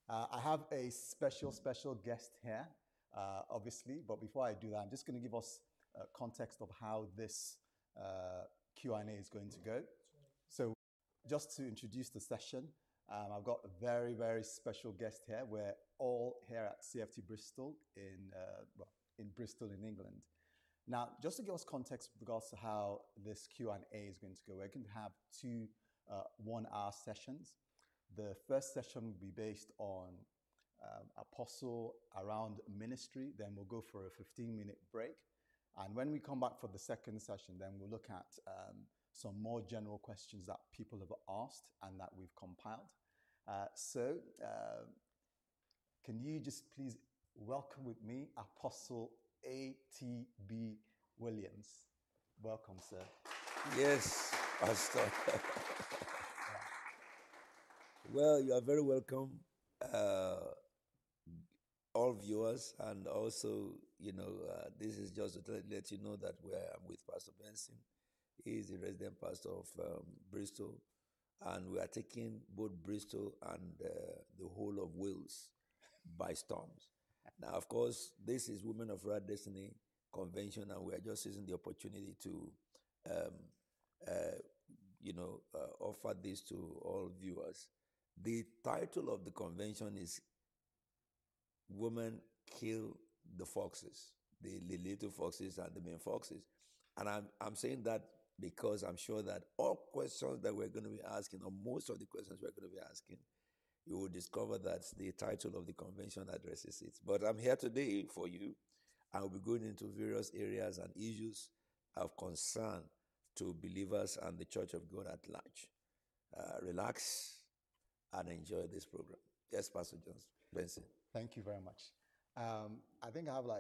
I have a special guest here, obviously. But before I do that, I'm just going to give us context of how this Q&A is going to go. So, just to introduce the session, I've got a very special guest here. We're all here at CFT Bristol in Bristol, in England. Now, just to give us context with regards to how this Q&A is going to go, we're going to have two 1-hour sessions. The first session will be based on Apostle around ministry. Then we'll go for a 15-minute break. And when we come back for the second session, then we'll look at some more general questions that people have asked and that we've compiled. Can you just please welcome with me Apostle A.T.B. Williams. Welcome, sir. Yes, Pastor. Well, you are very welcome, all viewers, and also, this is just to let you know that I'm with Pastor Benson. He is the resident pastor of Bristol, and we are taking both Bristol and the whole of Wales by storms. Now, of course, this is Women of Rare Destiny Convention, and we are just using the opportunity to, offer this to all viewers. The title of the convention is Women Kill the Foxes, the little foxes and the main foxes. And I'm saying that because I'm sure that all questions that we're going to be asking, or most of the questions we're going to be asking, you will discover that the title of the convention addresses it. But I'm here today for you. I will be going into various areas and issues of concern to believers and the Church of God at large. Relax and enjoy this program. Yes, Pastor Jones Benson. Thank you very much. I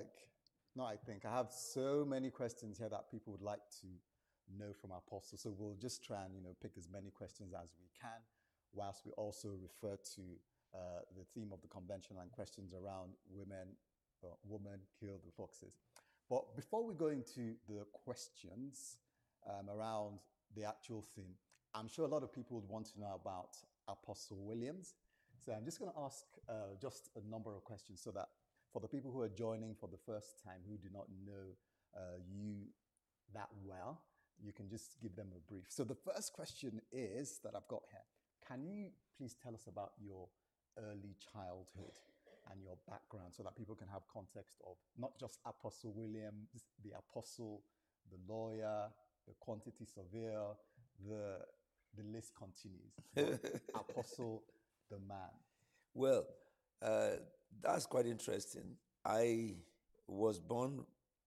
have so many questions here that people would like to know from Apostle. So we'll just try and pick as many questions as we can, whilst we also refer to the theme of the convention and questions around women kill the foxes. But before we go into the questions around the actual theme, I'm sure a lot of people would want to know about Apostle Williams. So I'm just going to ask just a number of questions so that for the people who are joining for the first time who do not know you that well, you can just give them a brief. So the first question is that I've got here. Can you please tell us about your early childhood and your background so that people can have context of not just Apostle Williams, the apostle, the lawyer, the quantity surveyor, the list continues. Apostle, the man. Well, that's quite interesting. I was born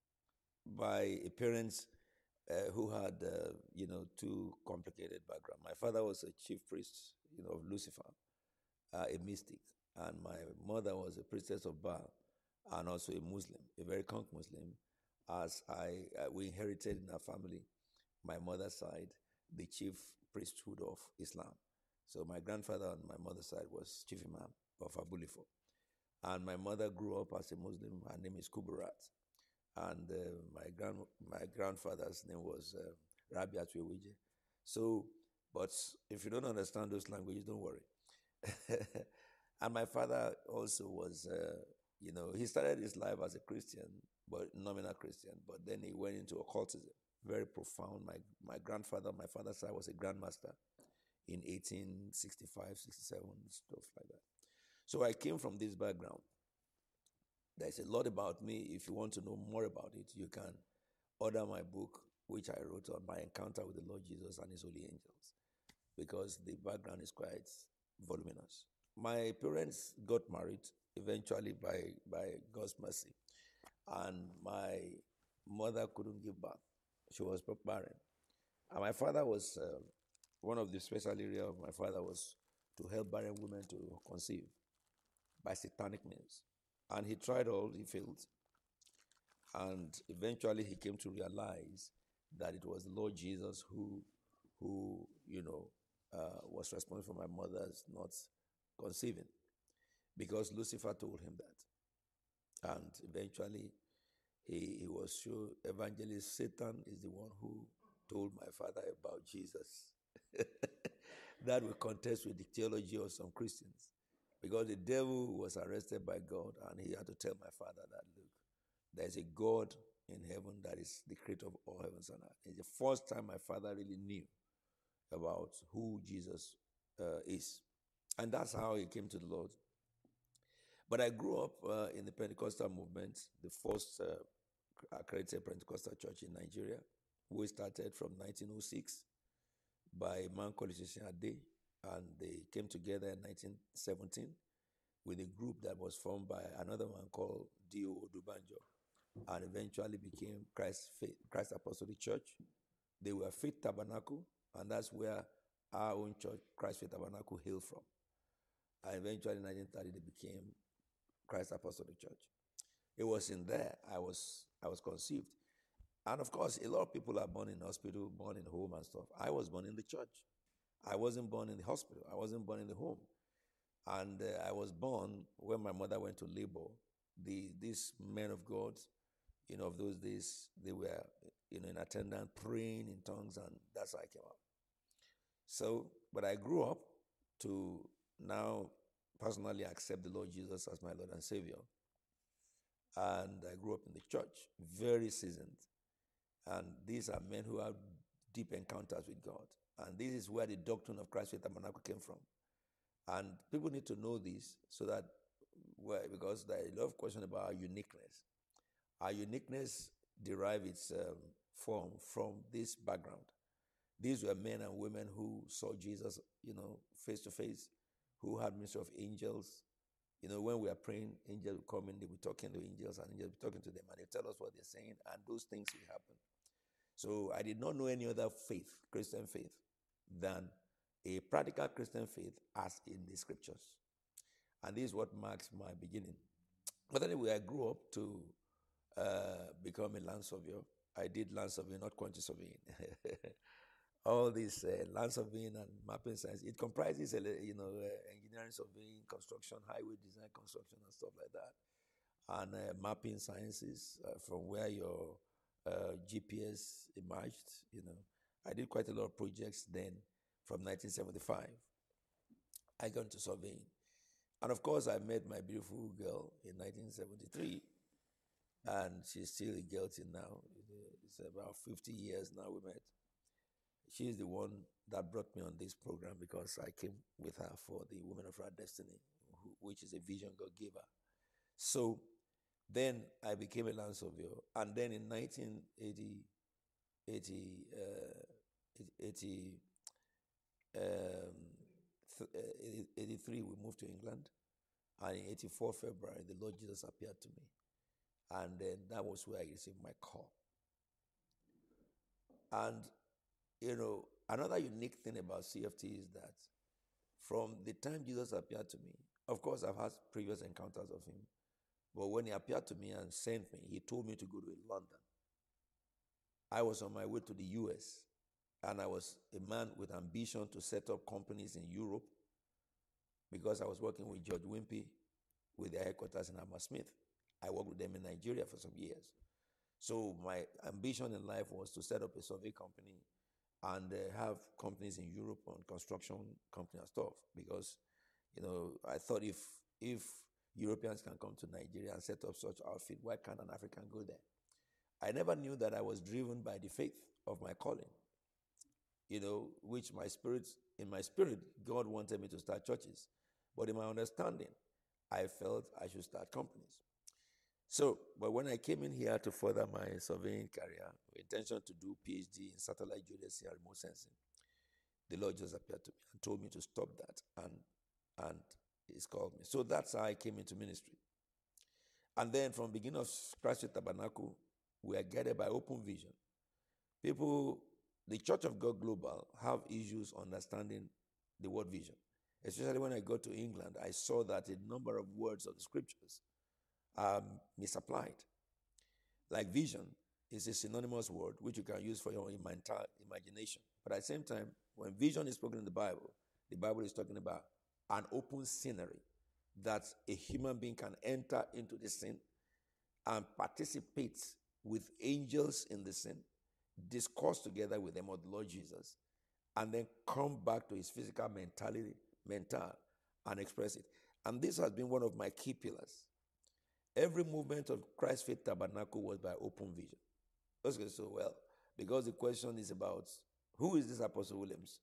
by a parents who had, two complicated backgrounds. My father was a chief priest, of Lucifer, a mystic, and my mother was a priestess of Baal, and also a Muslim, a very conk Muslim. As we inherited in our family, my mother's side, the chief priesthood of Islam. So my grandfather on my mother's side was chief imam of Abulifo. And my mother grew up as a Muslim. Her name is Kuburat. And my grandfather's name was Rabbi Atwewije. So, but if you don't understand those languages, don't worry. And my father also was, he started his life as a Christian, but nominal Christian, but then he went into occultism. Very profound. My grandfather, my father's side, was a grandmaster in 1865, 67, stuff like that. So I came from this background. There's a lot about me. If you want to know more about it, you can order my book, which I wrote on my encounter with the Lord Jesus and his holy angels, because the background is quite voluminous. My parents got married eventually by God's mercy, and my mother couldn't give birth. She was barren. And my father was, one of the special areas of my father was to help barren women to conceive by satanic means. And he tried all, he failed. And eventually he came to realize that it was the Lord Jesus who was responsible for my mother's not conceiving, because Lucifer told him that. And eventually he was sure evangelist Satan is the one who told my father about Jesus. That will contest with the theology of some Christians. because the devil was arrested by God, and he had to tell my father that, look, there's a God in heaven that is the creator of all heavens and earth. It's the first time my father really knew about who Jesus is. And that's how he came to the Lord. But I grew up in the Pentecostal movement, the first accredited Pentecostal church in Nigeria. We started from 1906 by a man called Isheshen Ade, and they came together in 1917 with a group that was formed by another one called D.O. Odubanjo, and eventually became Christ Apostolic Church. They were Faith Tabernacle, and that's where our own church, Christ Faith Tabernacle, hailed from. And eventually in 1930, they became Christ Apostolic Church. It was in there I was conceived. And of course, a lot of people are born in hospital, born in home and stuff. I was born in the church. I wasn't born in the hospital. I wasn't born in the home. And I was born when my mother went to labor. These men of God, of those days, they were, in attendance, praying in tongues, and that's how I came up. So, but I grew up to now personally accept the Lord Jesus as my Lord and Savior. And I grew up in the church, very seasoned. And these are men who have deep encounters with God. And this is where the doctrine of Christ Faith Tabernacle came from. And people need to know this so that, because there are a lot of questions about our uniqueness. Our uniqueness derives its form from this background. These were men and women who saw Jesus, face to face, who had ministry of angels. When we are praying, angels will come in, they will be talking to angels, and angels will be talking to them, and they tell us what they're saying, and those things will happen. So I did not know any other faith, Christian faith, than a practical Christian faith as in the scriptures. And this is what marks my beginning. But anyway, I grew up to become a land surveyor. I did land surveying, not quantity surveying. All this land surveying and mapping science, it comprises, engineering, surveying, construction, highway design, construction, and stuff like that. And mapping sciences from where your GPS emerged. I did quite a lot of projects then. From 1975, I got into surveying. And of course, I met my beautiful girl in 1973. And she's still a girl till now. It's about 50 years now we met. She's the one that brought me on this program because I came with her for the Women of Our Destiny, which is a vision God gave her. So then I became a land surveyor. And then in 1983, we moved to England. And in 84 February, the Lord Jesus appeared to me. And then that was where I received my call. And, another unique thing about CFT is that from the time Jesus appeared to me, of course, I've had previous encounters of him. But when he appeared to me and sent me, he told me to go to London. I was on my way to the US, and I was a man with ambition to set up companies in Europe because I was working with George Wimpy with their headquarters in Hammersmith. I worked with them in Nigeria for some years. So my ambition in life was to set up a survey company and have companies in Europe on construction company and stuff because, I thought if Europeans can come to Nigeria and set up such outfit, why can't an African go there? I never knew that I was driven by the faith of my calling, which in my spirit, God wanted me to start churches. But in my understanding, I felt I should start companies. So, but when I came in here to further my surveying career, with intention to do PhD in satellite geodesy and remote sensing, the Lord just appeared to me and told me to stop that, and He's called me. So that's how I came into ministry. And then from the beginning of Christ Faith Tabernacle, we are guided by open vision. People, the Church of God Global, have issues understanding the word vision. Especially when I got to England, I saw that a number of words of the scriptures are misapplied. Like vision is a synonymous word which you can use for your imagination. But at the same time, when vision is spoken in the Bible is talking about an open scenery that a human being can enter into the scene and participate with angels in the scene, discuss together with them of the Lord Jesus, and then come back to his physical mental and express it. And this has been one of my key pillars. Every movement of Christ Faith Tabernacle was by open vision. Okay, so well, because the question is about who is this Apostle Williams?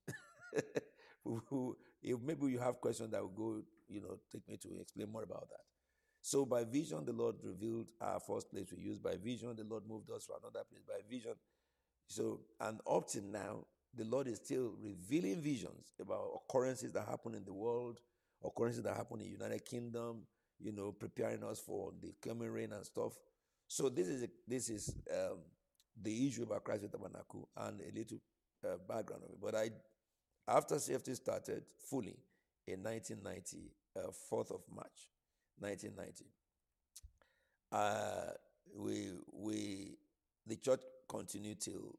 If maybe you have questions that will go, take me to explain more about that. So by vision, the Lord revealed our first place we used. By vision, the Lord moved us to another place. By vision. So, and up till now, the Lord is still revealing visions about occurrences that happen in the world, occurrences that happen in the United Kingdom, preparing us for the coming rain and stuff. So this is the issue about Christ with Tabernacle and a little background of it. But after CFT started fully in 1990, 4th of March, 1990, the church continued till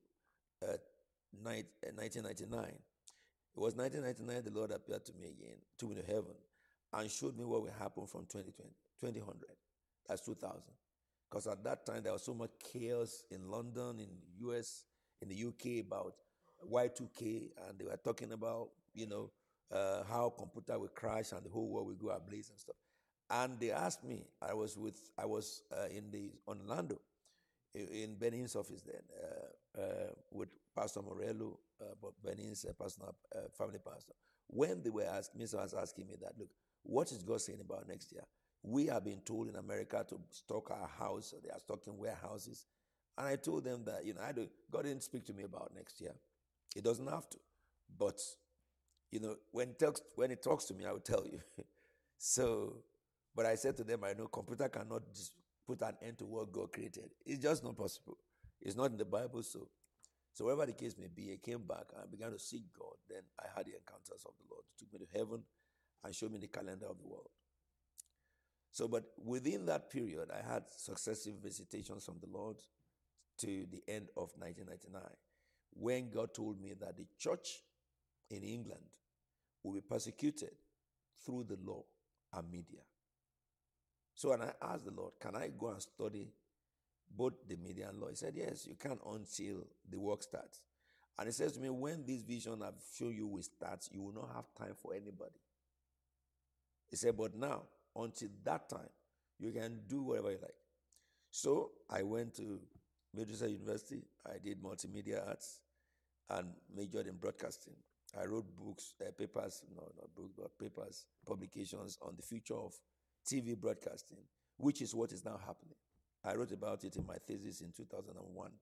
1999. It was 1999 the Lord appeared to me again, took me to heaven, and showed me what will happen from 2000. That's 2000. Because at that time, there was so much chaos in London, in the US, in the UK about Y2K, and they were talking about, how computer will crash and the whole world will go ablaze and stuff. And they asked me, I was in Orlando, in Benin's office then, with Pastor Morello, Benin's personal family pastor. When they were asking me, so I was asking me that, look, what is God saying about next year? We have been told in America to stock our house, so they are stocking warehouses. And I told them that, God didn't speak to me about next year. It doesn't have to. But, when it talks to me, I will tell you. So, but I said to them, I know computer cannot just put an end to what God created. It's just not possible. It's not in the Bible, so whatever the case may be, I came back and I began to seek God. Then I had the encounters of the Lord. He took me to heaven and showed me the calendar of the world. So, but within that period, I had successive visitations from the Lord to the end of 1999, when God told me that the church in England will be persecuted through the law and media. So, and I asked the Lord, can I go and study both the media and law? He said, yes, you can until the work starts. And he says to me, when this vision I've shown you will start, you will not have time for anybody. He said, but now, until that time, you can do whatever you like. So I went to Manchester University. I did multimedia arts and majored in broadcasting. I wrote books, papers, not books, but papers, publications on the future of TV broadcasting, which is what is now happening. I wrote about it in my thesis in 2001,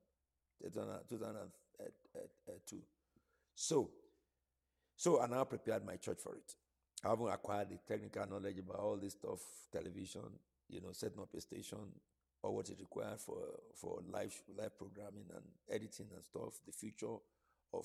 2002. So I now prepared my church for it. I haven't acquired the technical knowledge about all this stuff, television, setting up a station, or what is required for live programming and editing and stuff, the future of,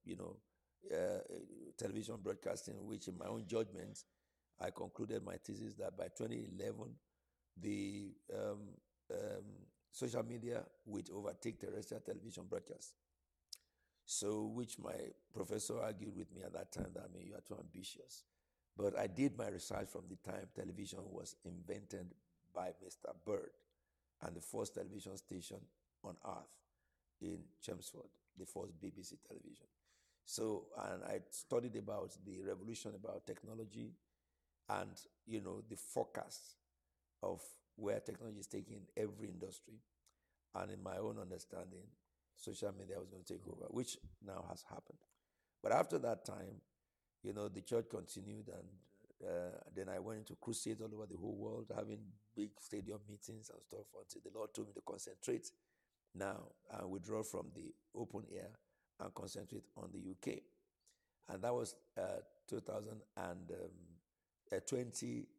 television broadcasting, which in my own judgment, I concluded my thesis that by 2011, the social media would overtake terrestrial television broadcast. So, which my professor argued with me at that time that, you are too ambitious. But I did my research from the time television was invented by Mr. Bird and the first television station on earth in Chelmsford, the first BBC television. So, and I studied about the revolution about technology and, the forecast of where technology is taking every industry. And in my own understanding, social media was going to take over, which now has happened. But after that time, the church continued, and then I went into crusades all over the whole world, having big stadium meetings and stuff, until the Lord told me to concentrate now and withdraw from the open air and concentrate on the UK. And that was 2011.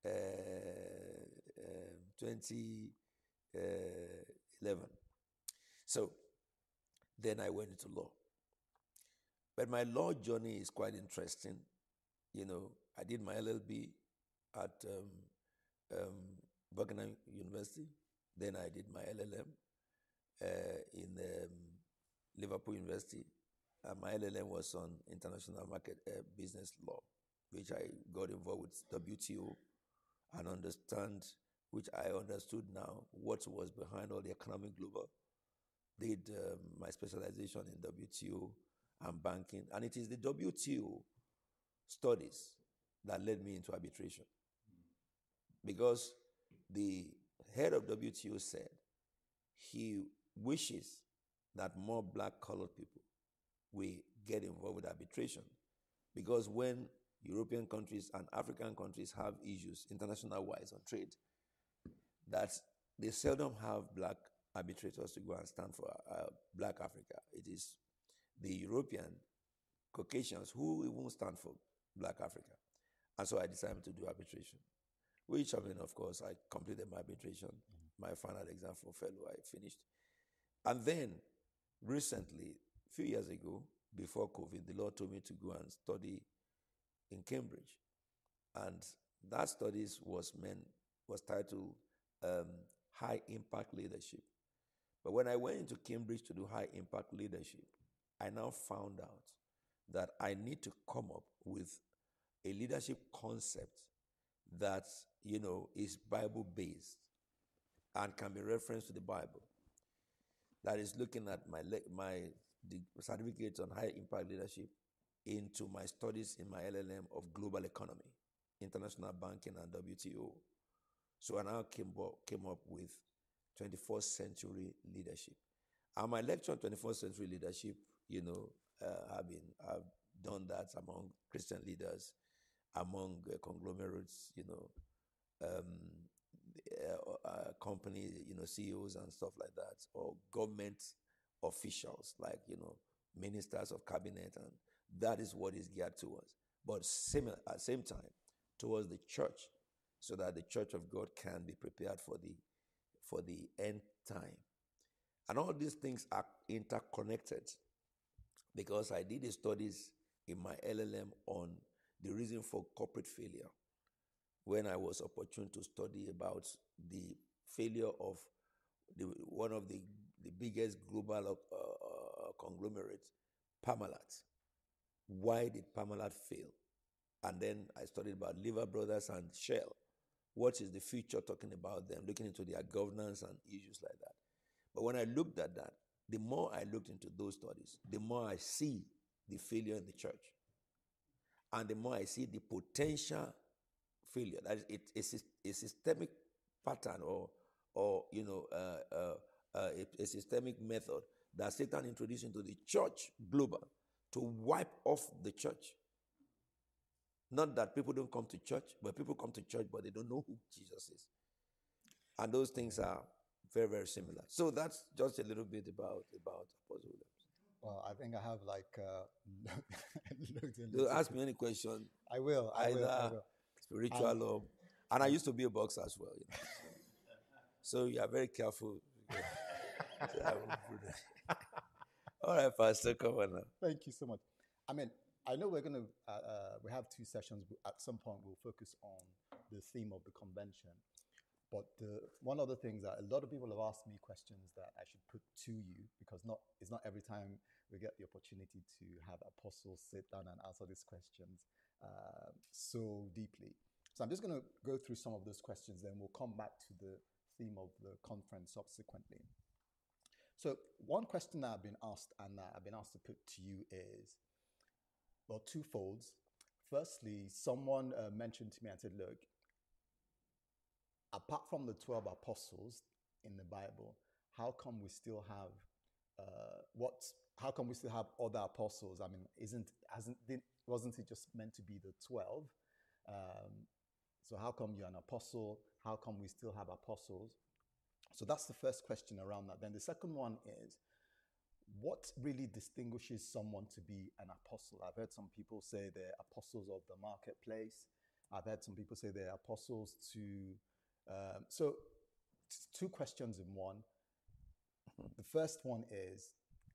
So then I went into law. But my law journey is quite interesting. I did my LLB at Buckingham University. Then I did my LLM in Liverpool University. My LLM was on international market business law, which I got involved with WTO and which I understood now what was behind all the economic global. Did my specialization in WTO and banking. And it is the WTO studies that led me into arbitration. because the head of WTO said he wishes that more black colored people will get involved with arbitration, because when European countries and African countries have issues international wise on trade, that they seldom have black arbitrators to go and stand for black Africa. It is the European Caucasians who even stand for black Africa. And so I decided to do arbitration, which, I mean, of course, I completed my arbitration, my final exam for fellow, I finished. And then recently, a few years ago, before COVID, the Lord told me to go and study in Cambridge. And that studies was titled High Impact Leadership. But when I went into Cambridge to do high impact leadership, I now found out that I need to come up with a leadership concept that, is Bible based and can be referenced to the Bible. That is looking at the certificate on high impact leadership into my studies in my LLM of global economy, international banking, and WTO. So I now came up with 21st century leadership. And my lecture on 21st century leadership, I've done that among Christian leaders, among conglomerates, company, CEOs and stuff like that, or government officials like, ministers of cabinet, and that is what is geared towards. But at the same time, towards the church, so that the church of God can be prepared for the end time. And all these things are interconnected, because I did the studies in my LLM on the reason for corporate failure, when I was opportune to study about the failure of one of the biggest global conglomerates, Parmalat. Why did Parmalat fail? And then I studied about Lever Brothers and Shell. What is the future talking about them, looking into their governance and issues like that. But when I looked at that, the more I looked into those studies, the more I see the failure in the church. And the more I see the potential failure. That is, it's a systemic pattern or a systemic method that Satan introduced into the church global to wipe off the church. Not that people don't come to church, but people come to church, but they don't know who Jesus is. And those things are very, very similar. So that's just a little bit about Apostle Williams. Well, I think I have So ask me any question. I will. Spiritual or, and I used to be a boxer as well. So you are very careful. All right, Pastor, come on now. Thank you so much. I mean, I know we're going to, we have 2 sessions. At some point, we'll focus on the theme of the convention. But one of the things that a lot of people have asked me questions that I should put to you, because it's not every time we get the opportunity to have apostles sit down and answer these questions so deeply. So I'm just going to go through some of those questions, then we'll come back to the theme of the conference subsequently. So one question that I've been asked and that I've been asked to put to you is, well, twofolds. Firstly, someone mentioned to me and said, look, apart from the 12 apostles in the Bible, how come we still have how come we still have other apostles? I mean, wasn't it just meant to be the 12? So how come you're an apostle? How come we still have apostles? So that's the first question around that. Then the second one is, what really distinguishes someone to be an apostle? I've heard some people say they're apostles of the marketplace. I've heard some people say they're apostles to... so 2 questions in one. The first one is,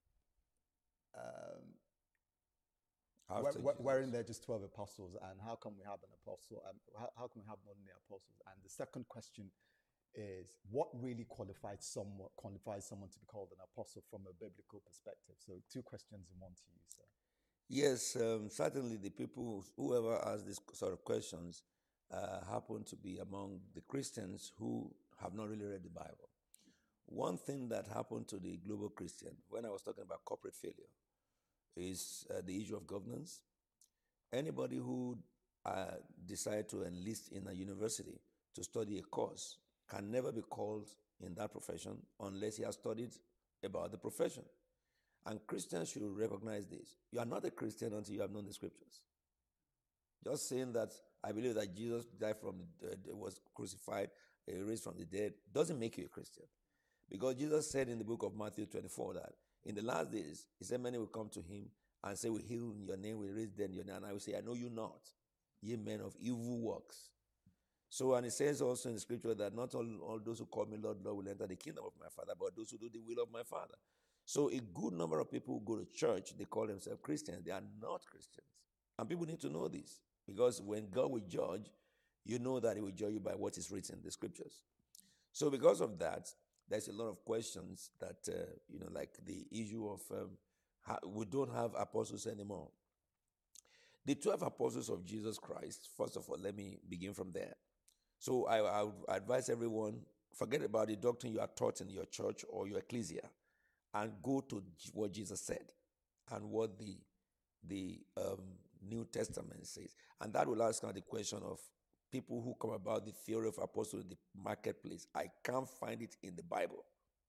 weren't there just 12 apostles, and how come we have an apostle? How can we have more than the apostles? And the second question is, what really qualifies someone to be called an apostle from a biblical perspective? So 2 questions in one to you, sir. Yes, certainly the people, whoever asks these sort of questions, happen to be among the Christians who have not really read the Bible. One thing that happened to the global Christian, when I was talking about corporate failure, is the issue of governance. Anybody who decide to enlist in a university to study a course can never be called in that profession unless he has studied about the profession. And Christians should recognize this. You are not a Christian until you have known the scriptures. Just saying that I believe that Jesus died was crucified, raised from the dead, doesn't make you a Christian. Because Jesus said in the book of Matthew 24 that in the last days, he said, many will come to him and say, we heal in your name, we raise dead in your name. And I will say, I know you not, ye men of evil works. So, and it says also in the scripture that not all those who call me Lord, Lord will enter the kingdom of my Father, but those who do the will of my Father. So a good number of people who go to church, they call themselves Christians. They are not Christians. And people need to know this. Because when God will judge, you know that he will judge you by what is written in the scriptures. So because of that, there's a lot of questions that, like the issue of we don't have apostles anymore. The 12 apostles of Jesus Christ, first of all, let me begin from there. So I would advise everyone, forget about the doctrine you are taught in your church or your ecclesia and go to what Jesus said and what the New Testament says. And that will ask now the question of people who come about the theory of apostles in the marketplace. I can't find it in the Bible.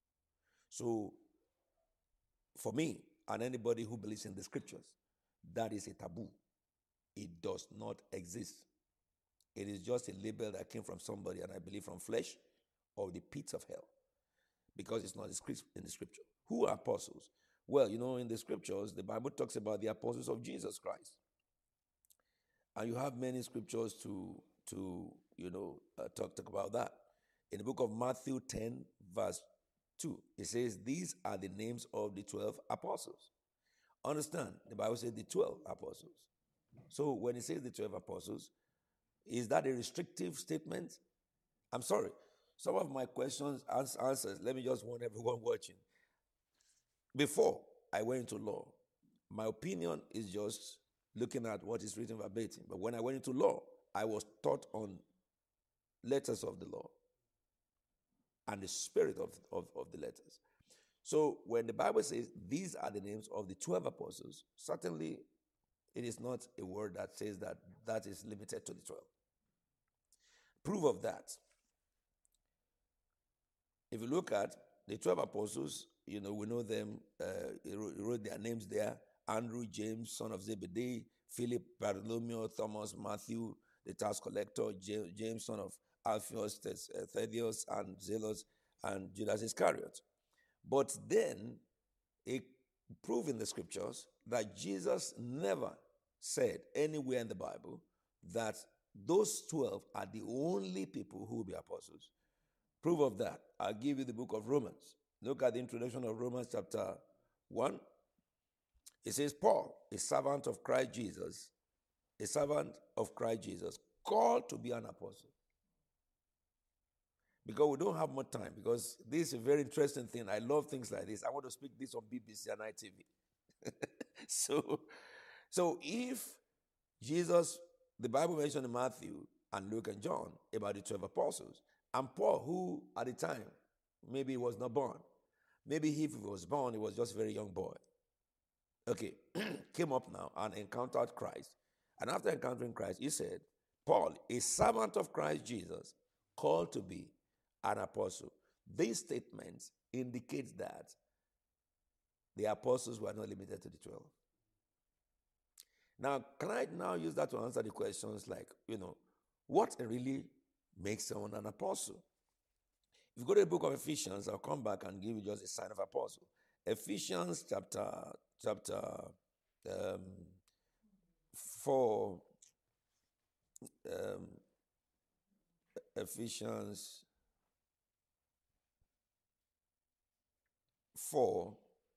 So for me and anybody who believes in the scriptures, that is a taboo. It does not exist. It is just a label that came from somebody, and I believe from flesh or the pits of hell, because it's not in the scripture. Who are apostles? Well, in the scriptures, the Bible talks about the apostles of Jesus Christ. And you have many scriptures to talk about that. In the book of Matthew 10, verse 2, it says, these are the names of the 12 apostles. Understand, the Bible says the 12 apostles. So when it says the 12 apostles, is that a restrictive statement? I'm sorry. Some of my questions, answers, let me just warn everyone watching. Before I went into law, my opinion is just looking at what is written verbatim. But when I went into law, I was taught on letters of the law and the spirit of the letters. So when the Bible says these are the names of the 12 apostles, certainly it is not a word that says that is limited to the 12. Proof of that, if you look at the 12 apostles, we know them, he wrote their names there: Andrew, James, son of Zebedee, Philip, Bartholomew, Thomas, Matthew, the tax collector, James, son of Alphaeus, Thaddeus, and Zealous, and Judas Iscariot. But then, it proved in the scriptures that Jesus never said anywhere in the Bible that those 12 are the only people who will be apostles. Proof of that, I'll give you the book of Romans. Look at the introduction of Romans chapter 1. It says, Paul, a servant of Christ Jesus, called to be an apostle. Because we don't have much time, because this is a very interesting thing. I love things like this. I want to speak this on BBC and ITV. So if Jesus, the Bible mentioned in Matthew and Luke and John about the 12 apostles, and Paul, who at the time, maybe he was not born. Maybe if he was born, he was just a very young boy. Okay, came up now and encountered Christ. And after encountering Christ, he said, Paul, a servant of Christ Jesus, called to be an apostle. These statements indicate that the apostles were not limited to the 12. Now, can I now use that to answer the questions like, what really makes someone an apostle? If you go to the book of Ephesians, I'll come back and give you just a sign of apostle. Ephesians chapter 4, Ephesians 4,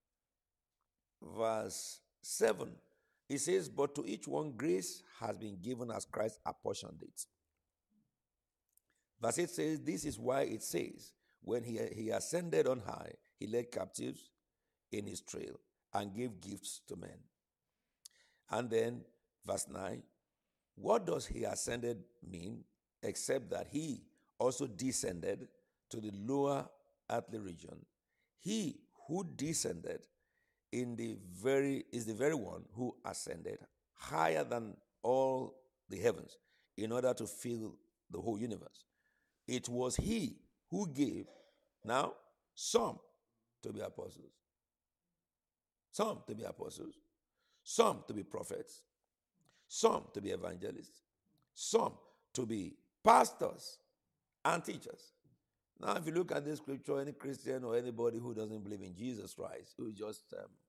verse 7. It says, but to each one grace has been given as Christ apportioned it. Verse 8 says, this is why it says, when he ascended on high, he led captives in his trail and gave gifts to men. And then verse 9, what does he ascended mean except that he also descended to the lower earthly region? He who descended is the very one who ascended higher than all the heavens in order to fill the whole universe. It was he who gave, now, some to be apostles, some to be apostles, some to be prophets, some to be evangelists, some to be pastors and teachers. Now, if you look at this scripture, any Christian or anybody who doesn't believe in Jesus Christ, who is just,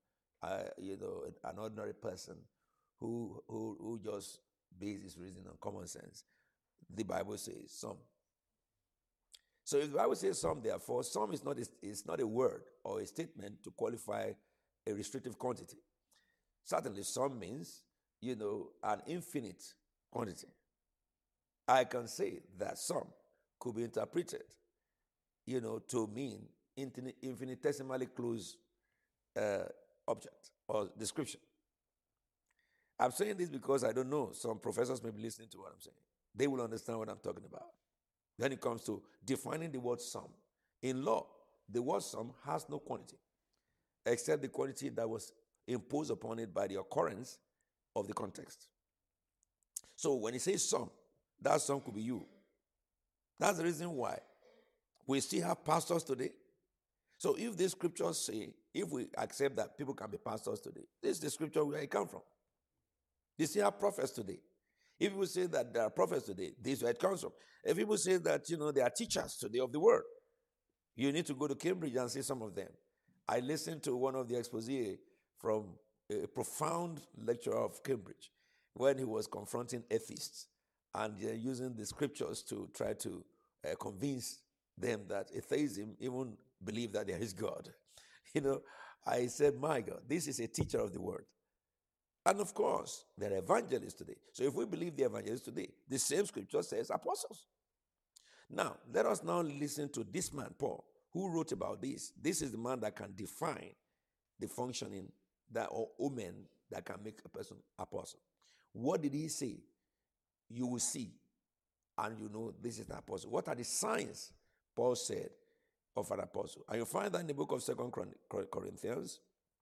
an ordinary person who just bases his reason on common sense, the Bible says some. So if the Bible says some, therefore, some is not a word or a statement to qualify a restrictive quantity. Certainly, some means, an infinite quantity. I can say that some could be interpreted, to mean infinitesimally close object or description. I'm saying this because I don't know. Some professors may be listening to what I'm saying. They will understand what I'm talking about. When it comes to defining the word some, in law, the word some has no quantity, except the quantity that was imposed upon it by the occurrence of the context. So when it says some, that some could be you. That's the reason why we still have pastors today. So if the scriptures say, if we accept that people can be pastors today, this is the scripture where it comes from. They still have prophets today. If people say that there are prophets today, this is where it comes from. If people say that, there are teachers today of the word, you need to go to Cambridge and see some of them. I listened to one of the exposés from a profound lecturer of Cambridge when he was confronting atheists and using the scriptures to try to convince them that atheism even believe that there is God. I said, my God, this is a teacher of the word. And of course, there are evangelists today. So if we believe the evangelists today, the same scripture says apostles. Now, let us now listen to this man, Paul, who wrote about this. This is the man that can define the functioning or omen that can make a person apostle. What did he say? You will see, and this is an apostle. What are the signs Paul said of an apostle? And you find that in the book of 2 Corinthians.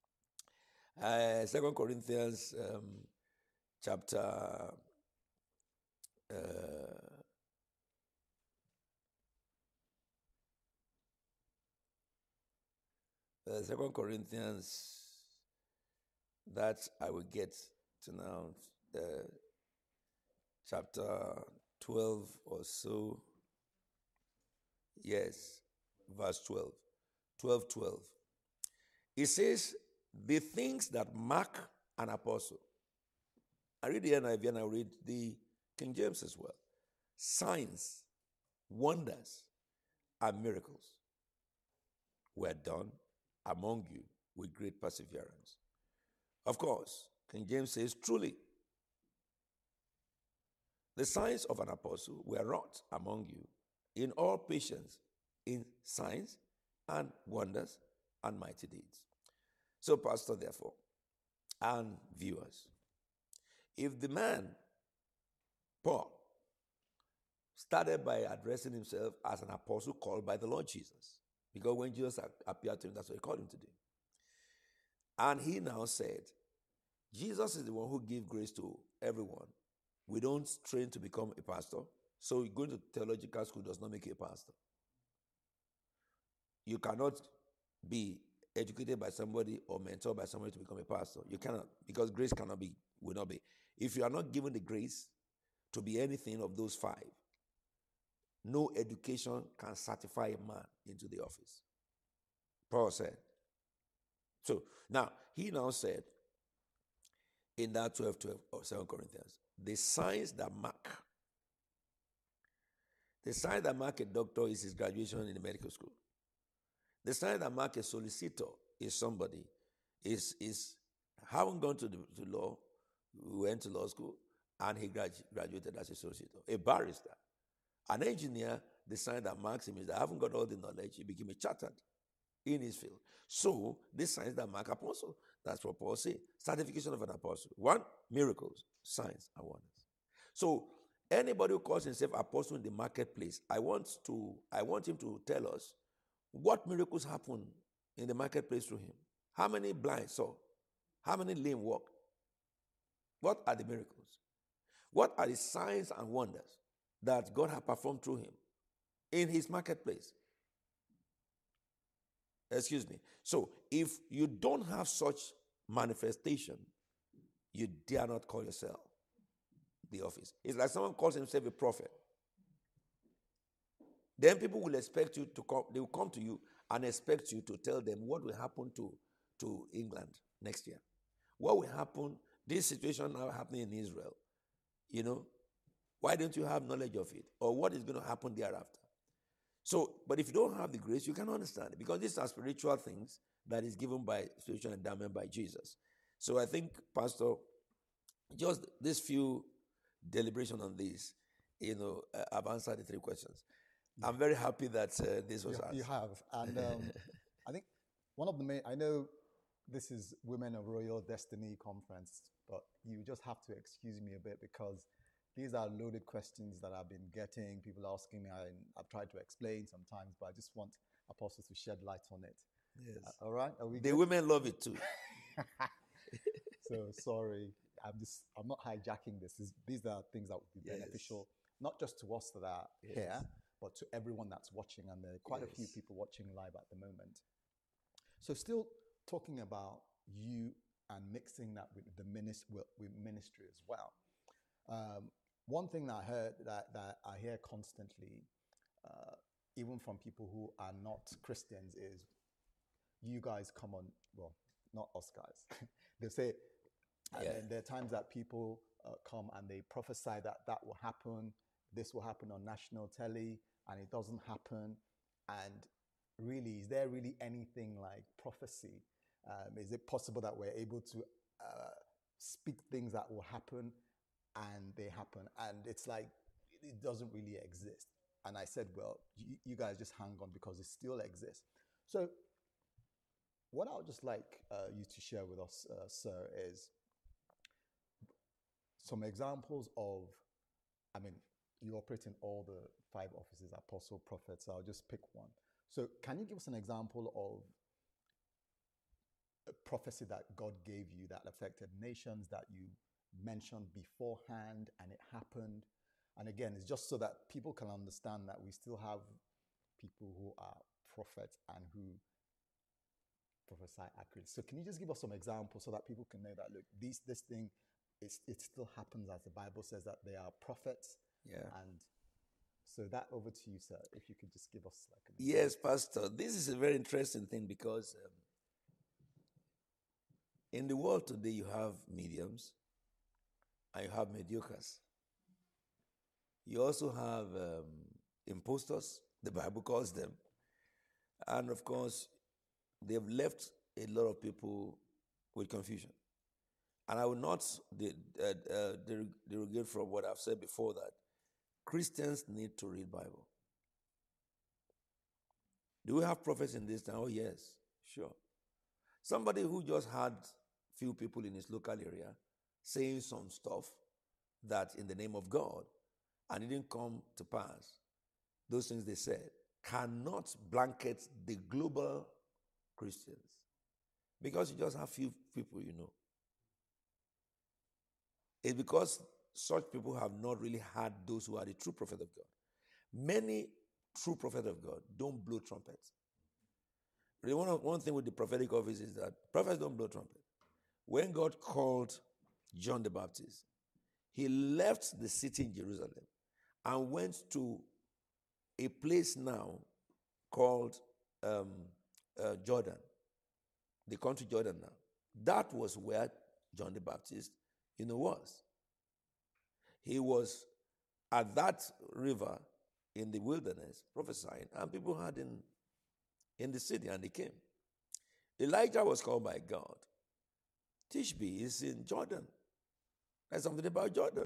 2 Corinthians chapter 2 Corinthians, that I will get to now, chapter 12 or so. Yes, verse 12. 12. It says, the things that mark an apostle. I read the NIV and I read the King James as well. Signs, wonders, and miracles were done among you with great perseverance. Of course, King James says, truly, the signs of an apostle were wrought among you in all patience, in signs and wonders and mighty deeds. So, pastor, therefore, and viewers, if the man, Paul, started by addressing himself as an apostle called by the Lord Jesus, because when Jesus appeared to him, that's what he called him to do. And he now said, Jesus is the one who gives grace to everyone. We don't train to become a pastor. So going to theological school does not make you a pastor. You cannot be educated by somebody or mentored by somebody to become a pastor. You cannot, because grace will not be. If you are not given the grace to be anything of those five, no education can certify a man into the office. Paul said. So now, he now said in that 12 of 2 Corinthians, the signs that mark a doctor is his graduation in the medical school. The sign that mark a solicitor is somebody is having gone to law, went to law school, and he graduated as a solicitor. A barrister, an engineer, the sign that marks him is that having got all the knowledge, he became a chartered in his field. So this signs that mark apostle. That's what Paul said. Certification of an apostle. 1, miracles, signs, and wonders. So anybody who calls himself apostle in the marketplace, I want him to tell us what miracles happened in the marketplace through him. How many blind saw? How many lame walked? What are the miracles? What are the signs and wonders that God has performed through him? in his marketplace. Excuse me. So if you don't have such manifestation, you dare not call yourself the office. It's like someone calls himself a prophet. Then people will expect you to come, they will come to you and expect you to tell them what will happen to England next year. What will happen, this situation now happening in Israel, why don't you have knowledge of it? Or what is going to happen thereafter? So, but if you don't have the grace, you cannot understand it, because these are spiritual things that is given by spiritual endowment by Jesus. So I think, Pastor, just this few deliberation on this, I've answered the 3 questions. I'm very happy that this was asked. You have. And I think one of the main, I know this is Women of Royal Destiny Conference, but you just have to excuse me a bit, because these are loaded questions that I've been getting, people asking me, and I've tried to explain sometimes, but I just want Apostle to shed light on it. Yes. All right? Are we the good? women love it too. So sorry, I'm not hijacking this. These are things that would be beneficial, not just to us that are here, but to everyone that's watching, and there are quite a few people watching live at the moment. So still talking about you and mixing that with the ministry as well. One thing that I heard that I hear constantly, even from people who are not Christians, is you guys come on, well, not us guys. They say, and then there are times that people come and they prophesy that will happen, this will happen on national telly, and it doesn't happen. And really, is there really anything like prophecy? Is it possible that we're able to speak things that will happen and they happen? And it's like, it doesn't really exist. And I said, well, you guys just hang on, because it still exists. So what I would just like you to share with us, sir, is some examples of, you operate in all the 5 offices, apostle, prophet, so I'll just pick one. So can you give us an example of a prophecy that God gave you that affected nations, that you mentioned beforehand and it happened? And again, it's just so that people can understand that we still have people who are prophets and who prophesy accurately. So can you just give us some examples so that people can know that, look, this thing, it still happens, as the Bible says that they are prophets. Yeah. And so that, over to you, sir, if you could just give us like an Yes, Pastor. This is a very interesting thing, because in the world today you have mediums and you have mediocres. You also have impostors, the Bible calls them. And of course, they've left a lot of people with confusion. And I will not derogate from what I've said before, that Christians need to read Bible. Do we have prophets in this time? Oh, yes, sure. Somebody who just had few people in his local area saying some stuff that in the name of God, and it didn't come to pass, those things they said cannot blanket the global Christians, because you just have few people you know. It's because such people have not really had those who are the true prophet of God. Many true prophets of God don't blow trumpets. Really, one thing with the prophetic office is that prophets don't blow trumpets. When God called John the Baptist, he left the city in Jerusalem and went to a place now called Jordan, the country Jordan now. That was where John the Baptist, was. He was at that river in the wilderness prophesying, and people had in the city, and they came. Elijah was called by God. Tishbe is in Jordan. There's something about Jordan.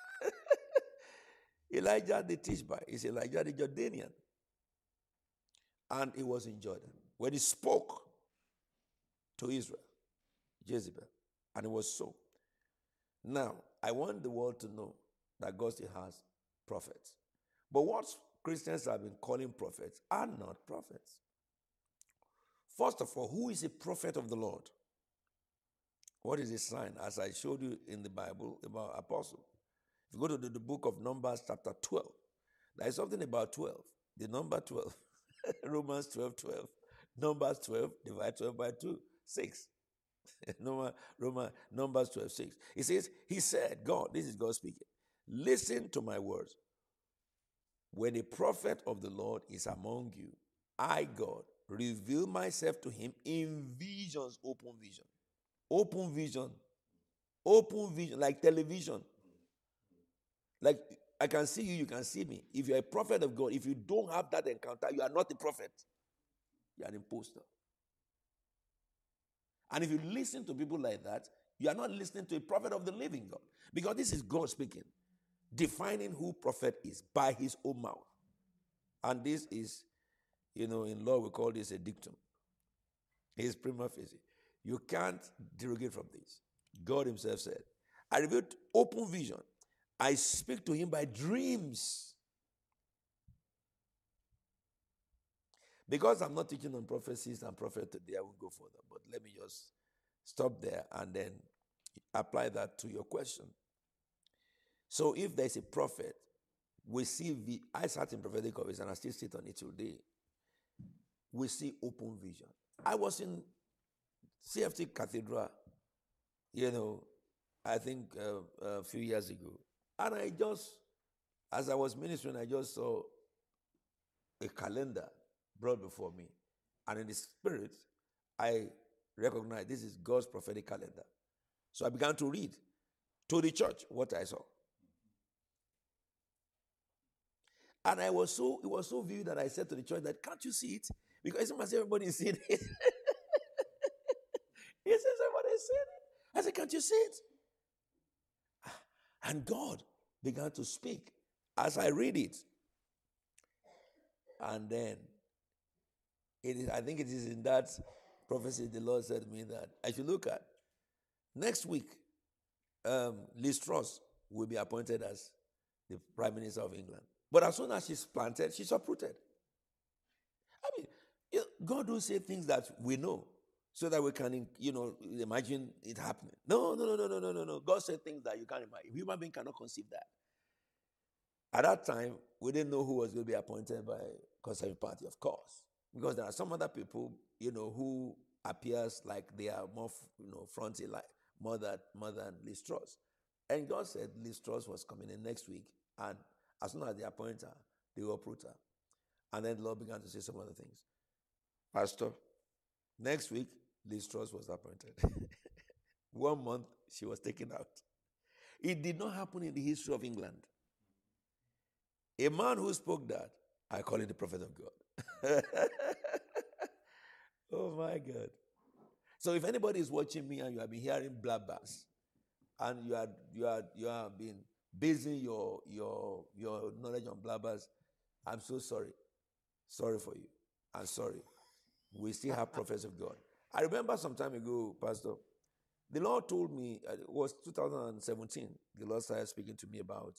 Elijah the Tishbe is Elijah the Jordanian. And he was in Jordan when he spoke to Israel, Jezebel. And it was so. Now, I want the world to know that God still has prophets. But what Christians have been calling prophets are not prophets. First of all, who is a prophet of the Lord? What is a sign? As I showed you in the Bible about apostle. If you go to the book of Numbers chapter 12, there is something about 12. The number 12. Romans 12:12. Numbers 12, divide 12 by 2, 6. Numbers 12:6. It says, he said, God, this is God speaking, listen to my words. When a prophet of the Lord is among you, I, God, reveal myself to him in visions, open vision. Open vision. Open vision, like television. Like I can see you, you can see me. If you're a prophet of God, if you don't have that encounter, you are not a prophet. You are an imposter. And if you listen to people like that, you are not listening to a prophet of the living God. Because this is God speaking, defining who prophet is by his own mouth. And this is, in law we call this a dictum. It's prima facie. You can't derogate from this. God himself said, I revealed open vision. I speak to him by dreams. Because I'm not teaching on prophecies and prophet today, I will go further. But let me just stop there and then apply that to your question. So if there's a prophet, we see, I sat in prophetic office and I still sit on it today. We see open vision. I was in CFT Cathedral, I think a few years ago. And as I was ministering, I just saw a calendar brought before me. And in the spirit, I recognized this is God's prophetic calendar. So I began to read to the church what I saw. And it was so vivid that I said to the church that, can't you see it? Because it's almost everybody is seeing it. He says, everybody is seeing it. I said, can't you see it? And God began to speak as I read it. And then, I think it is in that prophecy the Lord said to me that I should look at. Next week, Liz Truss will be appointed as the Prime Minister of England. But as soon as she's planted, she's uprooted. I mean, God will say things that we know so that we can, imagine it happening. No. God said things that you can't imagine. Human being cannot conceive that. At that time, we didn't know who was going to be appointed by Conservative Party, of course. Because there are some other people, who appears like they are more, fronty, like more than Liz Truss. And God said Liz Truss was coming in next week. And as soon as they appoint her, they will uproot her. And then the Lord began to say some other things. Pastor, next week, Liz Truss was appointed. 1 month, she was taken out. It did not happen in the history of England. A man who spoke that, I call him the prophet of God. Oh my God. So if anybody is watching me and you have been hearing blabbers, and you have been basing your knowledge on blabbers, I'm so sorry. Sorry for you. I'm sorry. We still have prophets of God. I remember some time ago, Pastor, the Lord told me, it was 2017, the Lord started speaking to me about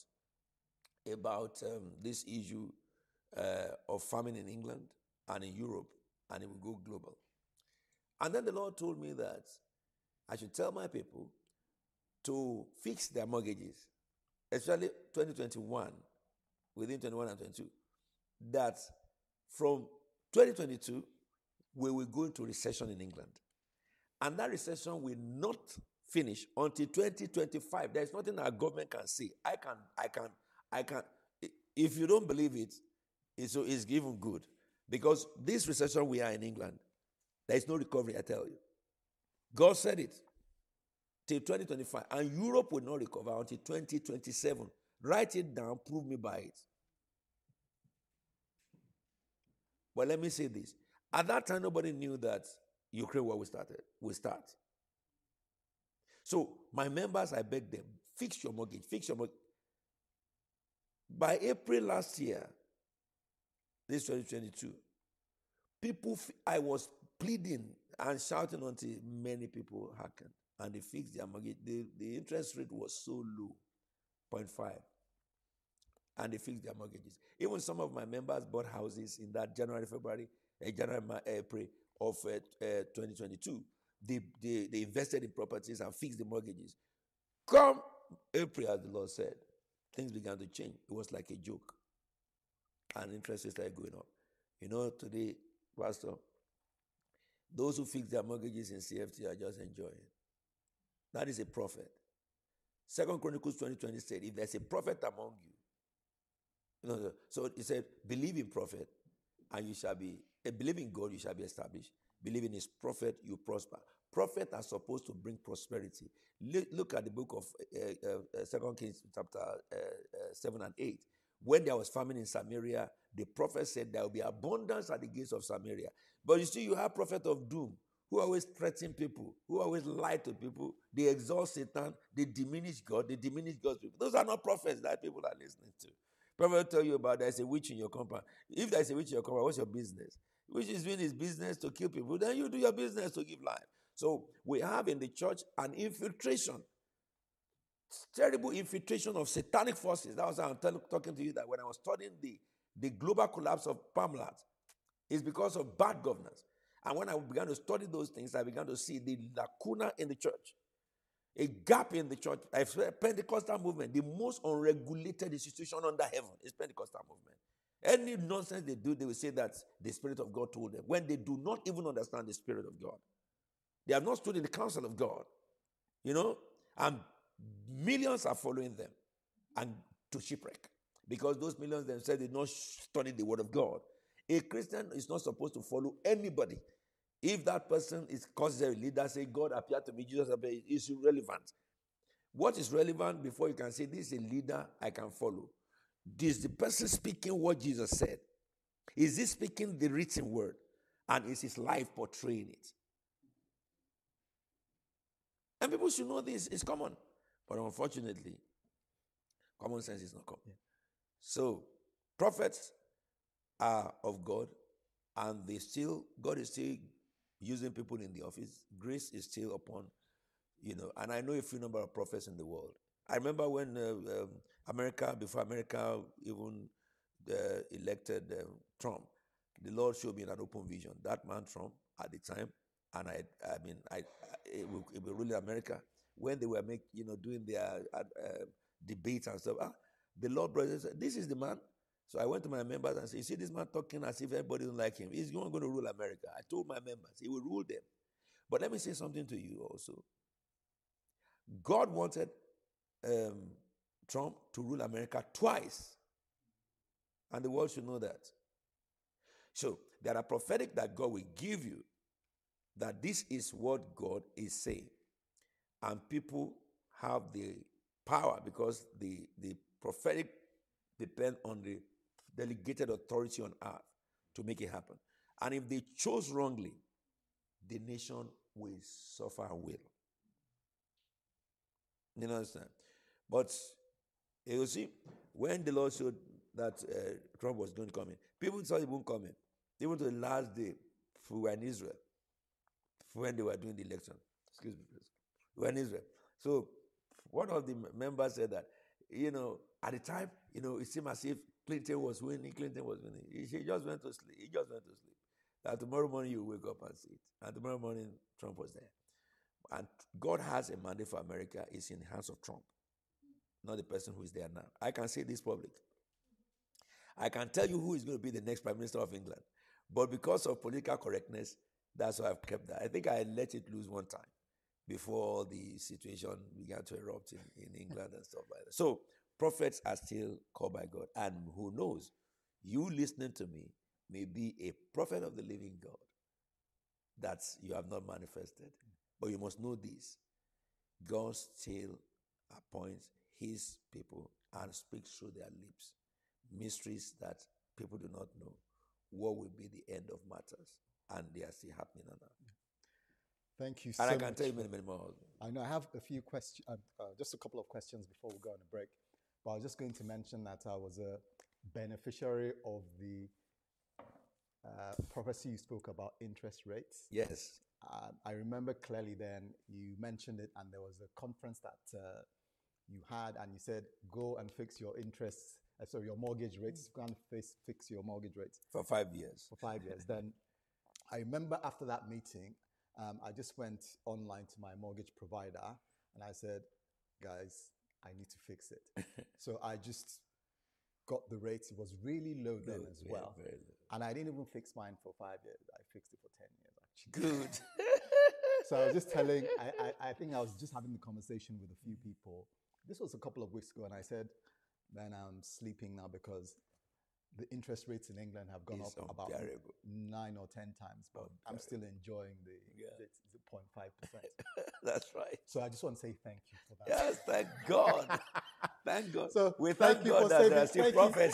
this issue of famine in England and in Europe, and it will go global. And then the Lord told me that I should tell my people to fix their mortgages, especially 2021, within 21 and 22, that from 2022, we will go into recession in England. And that recession will not finish until 2025. There's nothing our government can say. I can. If you don't believe it, it's even good. Because this recession we are in England, there is no recovery, I tell you. God said it. Till 2025. And Europe will not recover until 2027. Write it down, prove me by it. But let me say this. At that time, nobody knew that Ukraine war will start. So my members, I beg them, fix your mortgage. By April last year, this 2022, I was pleading and shouting until many people hearkened. And they fixed their mortgage. The interest rate was so low, 0.5. And they fixed their mortgages. Even some of my members bought houses in that April of 2022. They invested in properties and fixed the mortgages. Come April, as the Lord said, things began to change. It was like a joke. and interest rates started going up. Today, Pastor, those who fix their mortgages in CFT are just enjoying. That is a prophet. 2 Chronicles 20:20 said, if there's a prophet among you, so he said, believe in prophet, and you shall be, believe in God, you shall be established. Believe in his prophet, you prosper. Prophets are supposed to bring prosperity. Look at the book of 2 Kings chapter 7 and 8. When there was famine in Samaria, the prophet said there will be abundance at the gates of Samaria. But you see, you have prophet of doom who always threaten people, who always lie to people. They exalt Satan, they diminish God, they diminish God's people. Those are not prophets that people are listening to. Prophet will tell you about there's a witch in your compound. If there's a witch in your compound, what's your business? Which is doing his business to kill people. Then you do your business to give life. So we have in the church an infiltration, terrible infiltration of satanic forces. That was why I'm talking to you that when I was studying the global collapse of Parmalat, it's because of bad governance. And when I began to study those things, I began to see the lacuna in the church, a gap in the church. Pentecostal movement, the most unregulated institution under heaven is Pentecostal movement. Any nonsense they do, they will say that the Spirit of God told them, when they do not even understand the Spirit of God. They have not stood in the counsel of God, and millions are following them and to shipwreck because those millions themselves did not study the Word of God. A Christian is not supposed to follow anybody. If that person is considered a leader, say, God appeared to me, Jesus appeared, it's irrelevant. What is relevant before you can say, this is a leader I can follow? Is the person speaking what Jesus said? Is he speaking the written word? And is his life portraying it? And people should know this. It's common. But unfortunately, common sense is not common. Yeah. So, prophets are of God, and God is still using people in the office. Grace is still upon, and I know a few number of prophets in the world. I remember when before America even elected Trump, the Lord showed me an open vision. That man, Trump, at the time, and it will rule America. When they were doing their debates and stuff, the Lord brothers said, this is the man. So I went to my members and said, you see this man talking as if everybody don't like him. He's not going to rule America. I told my members, he will rule them. But let me say something to you also. God wanted Trump to rule America twice. And the world should know that. So there are prophetic that God will give you, that this is what God is saying. And people have the power because the prophetic depend on the delegated authority on earth to make it happen. And if they chose wrongly, the nation will suffer and will. You understand? But you see, when the Lord showed that Trump was going to come in, people thought he wouldn't come in. Even to the last day, we were in Israel when they were doing the election. Excuse me, please. We were in Israel. So one of the members said that, at the time, it seemed as if Clinton was winning. He just went to sleep. That tomorrow morning you wake up and see it. And tomorrow morning, Trump was there. And God has a mandate for America. It's in the hands of Trump, not the person who is there now. I can say this public. I can tell you who is going to be the next Prime Minister of England. But because of political correctness, that's why I've kept that. I think I let it loose one time before the situation began to erupt in England and stuff like that. So prophets are still called by God. And who knows, you listening to me may be a prophet of the living God that you have not manifested. But you must know this. God still appoints his people and speaks through their lips mysteries that people do not know. What will be the end of matters? And they are still happening on earth. Thank you so much. And much. I can tell you many more. I know I have a few questions, just a couple of questions before we go on a break. But I was just going to mention that I was a beneficiary of the prophecy you spoke about interest rates. Yes. I remember clearly then you mentioned it, and there was a conference that you had, and you said, go and fix your your mortgage rates. Go and fix your mortgage rates. For 5 years. For 5 years. Then I remember after that meeting, I just went online to my mortgage provider, and I said, guys, I need to fix it. So I just got the rates. It was really low then as Yeah, well. very low. And I didn't even fix mine for 5 years. I fixed it for 10 years, actually. Good. So I was just telling, I think I was just having the conversation with a few people. This was a couple of weeks ago, and I said, man, I'm sleeping now because the interest rates in England have gone It's up about unbearable. 9 or 10 times, but I'm still enjoying the Yeah. 0.5%. That's right. So I just want to say thank you for that. Yes, thank God. Thank God. So We thank thank you God for that there saving- are still thank you. prophets.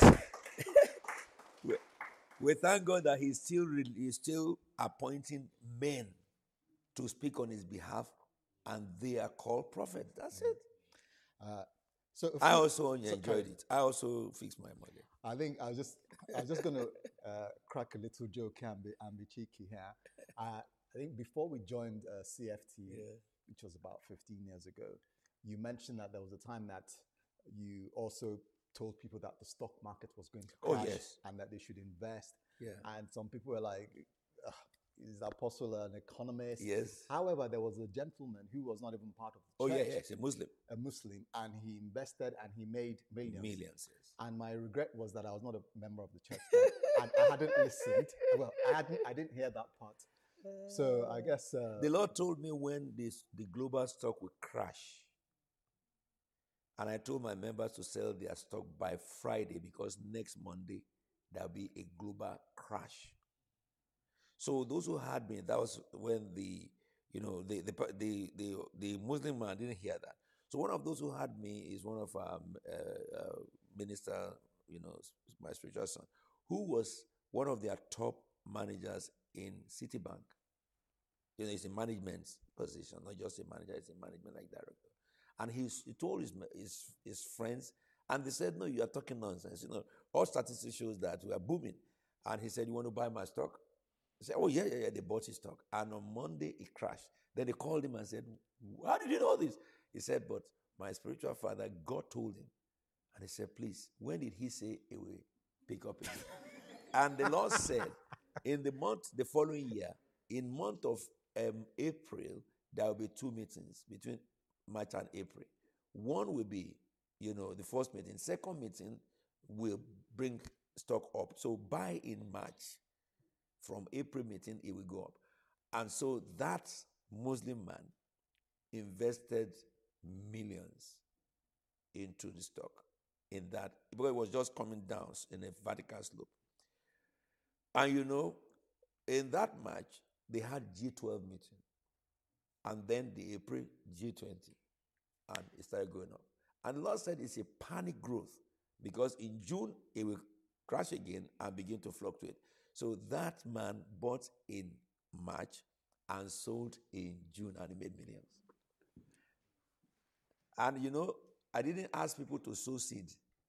we thank God that He's still appointing men to speak on His behalf, and they are called prophets. That's it. So I also enjoyed it. I also fixed my money. I think I was just going to crack a little joke here and be cheeky here. I think before we joined CFT, which was about 15 years ago, you mentioned that there was a time that you also told people that the stock market was going to crash and that they should invest. Yeah. And some people were like, is Apostle an economist? Yes. However, there was a gentleman who was not even part of the Oh, church. yes, a Muslim, and he invested and he made millions. Millions, yes. And my regret was that I was not a member of the church then, and I hadn't listened. Well, I didn't hear that part. So I guess The Lord told me when the global stock would crash. And I told my members to sell their stock by Friday because next Monday there'll be a global crash. So those who had me, that was when the Muslim man didn't hear that. So one of those who had me is one of our minister, my spiritual son, who was one of their top managers in Citibank. It's a management position, not just a manager, it's a management like director. And he told his friends, and they said, no, you are talking nonsense. All statistics shows that we are booming. And he said, you want to buy my stock? He said, oh, yeah, they bought his stock. And on Monday, it crashed. Then they called him and said, how did you know this? He said, but my spiritual father, God told him. And he said, please, when did he say it will pick up again? And the Lord said, the following year, in month of April, there will be 2 meetings between March and April. One will be, the first meeting. Second meeting will bring stock up. So buy in March. From April meeting, it will go up. And so that Muslim man invested millions into the stock in that, because it was just coming down in a vertical slope. And in that March, they had G12 meeting. And then the April G20. And it started going up. And the Lord said it's a panic growth because in June, it will crash again and begin to fluctuate. So that man bought in March and sold in June, and he made millions. And I didn't ask people to sow seed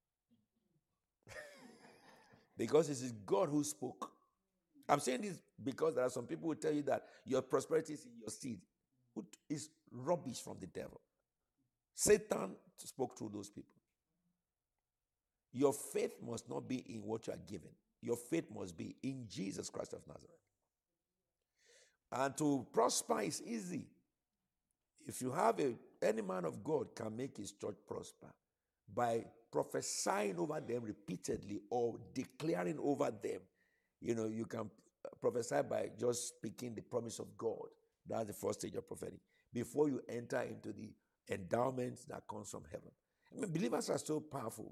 because it is God who spoke. I'm saying this because there are some people who tell you that your prosperity is in your seed. It's rubbish from the devil. Satan spoke through those people. Your faith must not be in what you are given. Your faith must be in Jesus Christ of Nazareth. And to prosper is easy. If you have any man of God can make his church prosper by prophesying over them repeatedly or declaring over them. You can prophesy by just speaking the promise of God. That's the first stage of prophetic. Before you enter into the endowments that comes from heaven. Believers are so powerful,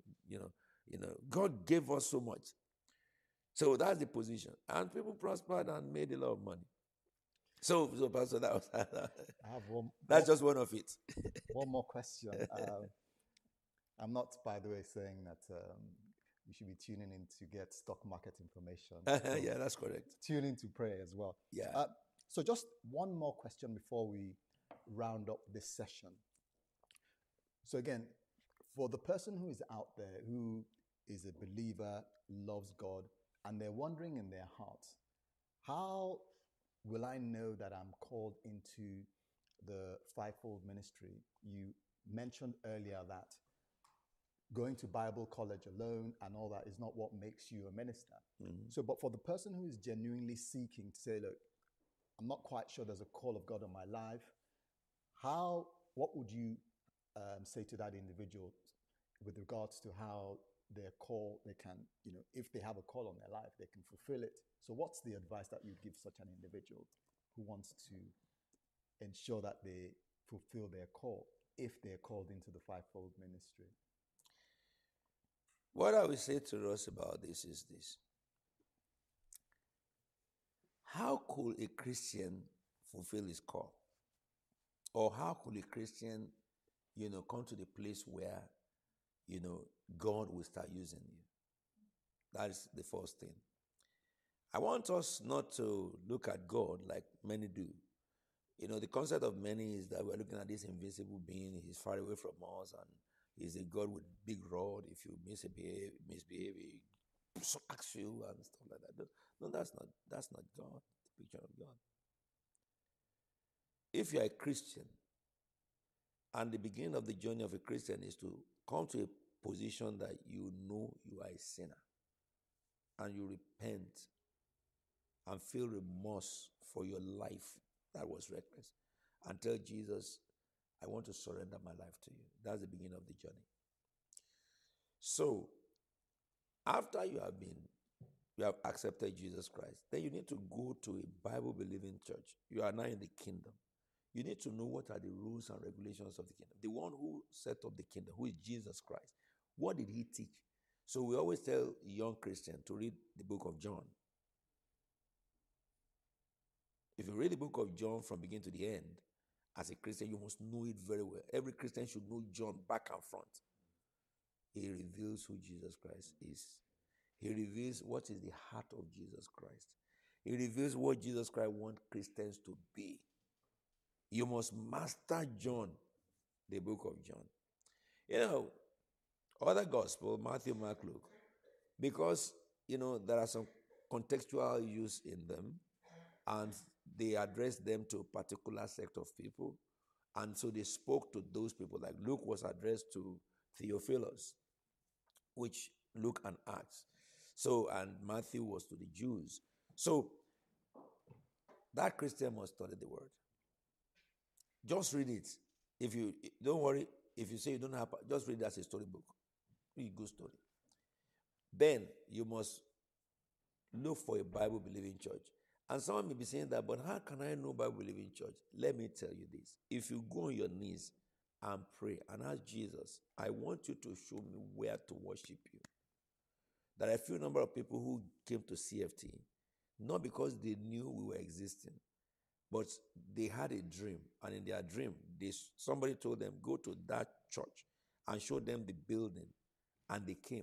God gave us so much. So that's the position. And people prospered and made a lot of money. So Pastor, that was I have that's just one of it. one more question. I'm not, by the way, saying that you should be tuning in to get stock market information. Yeah, that's correct. Tune in to pray as well. Yeah. So just one more question before we round up this session. So again, for the person who is out there, who is a believer, loves God, and they're wondering in their hearts, how will I know that I'm called into the fivefold ministry? You mentioned earlier that going to Bible college alone and all that is not what makes you a minister. Mm-hmm. So, but for the person who is genuinely seeking to say, look, I'm not quite sure there's a call of God on my life, what would you say to that individual with regards to how their call, they can, if they have a call on their life, they can fulfill it. So what's the advice that you'd give such an individual who wants to ensure that they fulfill their call if they're called into the fivefold ministry? What I will say to us about this is this. How could a Christian fulfill his call? Or how could a Christian, come to the place where, God will start using you? That is the first thing. I want us not to look at God like many do. The concept of many is that we're looking at this invisible being. He's far away from us, and he's a God with big rod. If you misbehave, he smacks you and stuff like that. No, that's not God, the picture of God. If you're a Christian, and the beginning of the journey of a Christian is to come to a position that you know you are a sinner, and you repent and feel remorse for your life that was reckless, and tell Jesus, I want to surrender my life to you. That's the beginning of the journey. So, after you have accepted Jesus Christ, then you need to go to a Bible-believing church. You are now in the kingdom. You need to know what are the rules and regulations of the kingdom. The one who set up the kingdom, who is Jesus Christ. What did he teach? So we always tell young Christians to read the book of John. If you read the book of John from beginning to the end, as a Christian, you must know it very well. Every Christian should know John back and front. He reveals who Jesus Christ is. He reveals what is the heart of Jesus Christ. He reveals what Jesus Christ wants Christians to be. You must master John, the book of John. Other gospel, Matthew, Mark, Luke, because, there are some contextual use in them, and they address them to a particular sect of people, and so they spoke to those people. Like Luke was addressed to Theophilus, which Luke and Acts. So, and Matthew was to the Jews. So, that Christian must study the word. Just read it. If you don't worry, if you say you don't have, just read it as a storybook. Read a good story. Then you must look for a Bible-believing church. And someone may be saying that, but how can I know Bible-believing church? Let me tell you this. If you go on your knees and pray and ask Jesus, I want you to show me where to worship you. There are a few number of people who came to CFT, not because they knew we were existing, but they had a dream. And in their dream, somebody told them, go to that church and show them the building. And they came.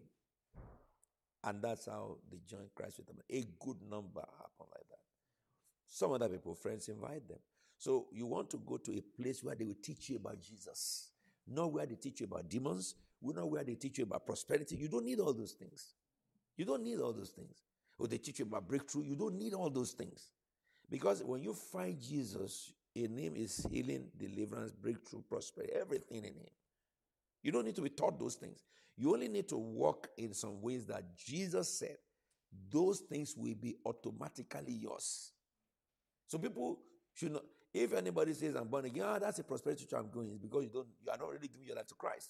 And that's how they joined Christ with them. A good number happened like that. Some other people, friends, invite them. So you want to go to a place where they will teach you about Jesus. Not where they teach you about demons. Not where they teach you about prosperity. You don't need all those things. You don't need all those things. Or they teach you about breakthrough. You don't need all those things. Because when you find Jesus, in him is healing, deliverance, breakthrough, prosperity, everything in him. You don't need to be taught those things. You only need to walk in some ways that Jesus said, those things will be automatically yours. So people should not, if anybody says I'm born again, that's a prosperity church I'm going, it's because you are not really giving your life to Christ.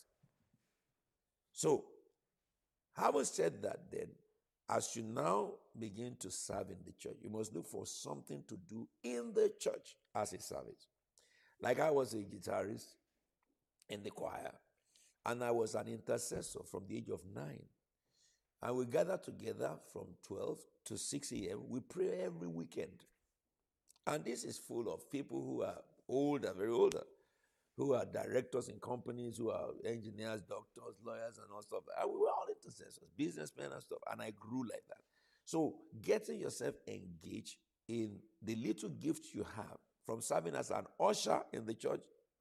So, having said that then, as you now begin to serve in the church, you must look for something to do in the church as a service. Like I was a guitarist in the choir, and I was an intercessor from the age of 9. And we gather together from 12 to 6 a.m. We pray every weekend. And this is full of people who are older, very older, who are directors in companies, who are engineers, doctors, lawyers, and all stuff. And we were all intercessors, businessmen and stuff. And I grew like that. So getting yourself engaged in the little gift you have, from serving as an usher in the church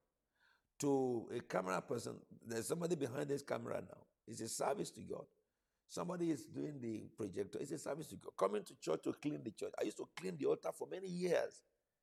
to a camera person. There's somebody behind this camera now. It's a service to God. Somebody is doing the projector. It's a service to God. Coming to church to clean the church. I used to clean the altar for many years.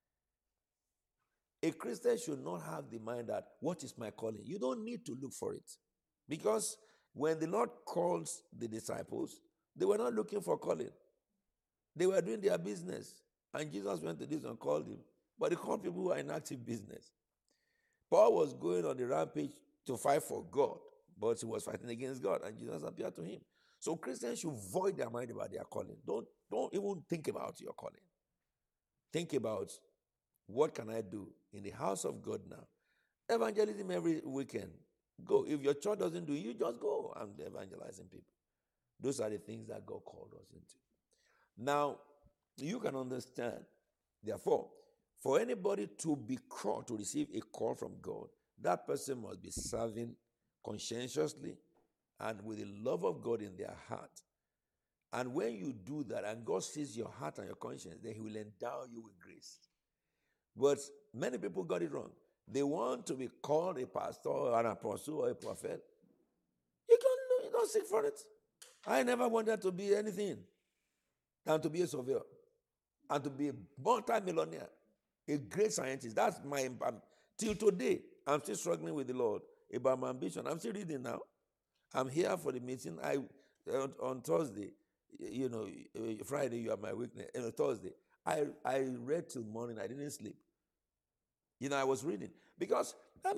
A Christian should not have the mind that, what is my calling? You don't need to look for it. Because when the Lord calls the disciples, they were not looking for calling. They were doing their business. And Jesus went to this and called him. But he called people who are in active business. Paul was going on the rampage to fight for God. but he was fighting against God, and Jesus appeared to him. So Christians should void their mind about their calling. Don't even think about your calling. Think about, what can I do in the house of God now? Evangelism every weekend. Go. If your church doesn't do it, you just go and evangelizing people. Those are the things that God called us into. Now, you can understand, therefore, for anybody to be called, to receive a call from God, that person must be serving conscientiously and with the love of God in their heart. And when you do that, and God sees your heart and your conscience, then He will endow you with grace. But many people got it wrong. They want to be called a pastor or an apostle or a prophet. You don't seek for it. I never wanted to be anything than to be a surveyor and to be a multi-millionaire, a great scientist. That's my till today. I'm still struggling with the Lord about my ambition. I'm still reading now. I'm here for the meeting. On Thursday, Friday you are my weakness. Thursday, I read till morning. I didn't sleep. I was reading because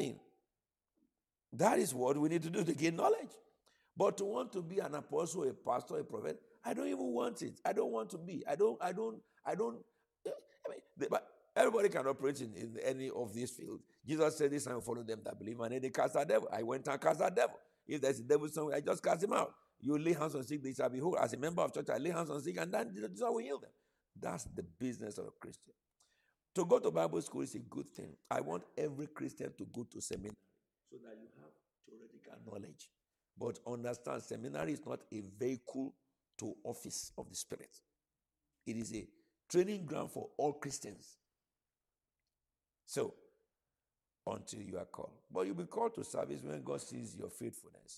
that is what we need to do to gain knowledge. But to want to be an apostle, a pastor, a prophet, I don't even want it. I don't want to be. But everybody can operate in any of these fields. Jesus said this, and follow them that believe, and then they cast out devil. I went and cast out devil. If there's a devil somewhere, I just cast him out. You lay hands on sick, they shall be whole. As a member of church, I lay hands on sick, and then Jesus will heal them. That's the business of a Christian. To go to Bible school is a good thing. I want every Christian to go to seminary so that you have theoretical knowledge. But understand, seminary is not a vehicle to office of the Spirit. It is a training ground for all Christians. So, until you are called. But you'll be called to service when God sees your faithfulness.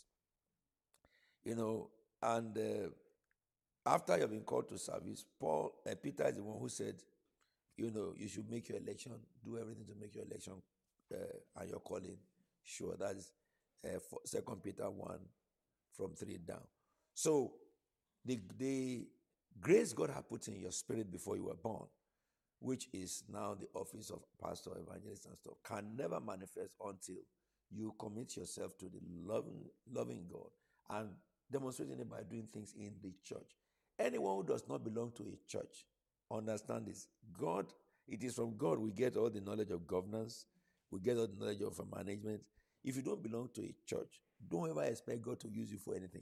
And after you have been called to service, Peter is the one who said, you should make your election, do everything to make your election and your calling sure. That is 2 Peter 1 from 3 down. So, the grace God had put in your spirit before you were born, which is now the office of pastor, evangelist, and stuff, can never manifest until you commit yourself to the loving God and demonstrating it by doing things in the church. Anyone who does not belong to a church, understand this. It is from God we get all the knowledge of governance, we get all the knowledge of management. If you don't belong to a church, don't ever expect God to use you for anything.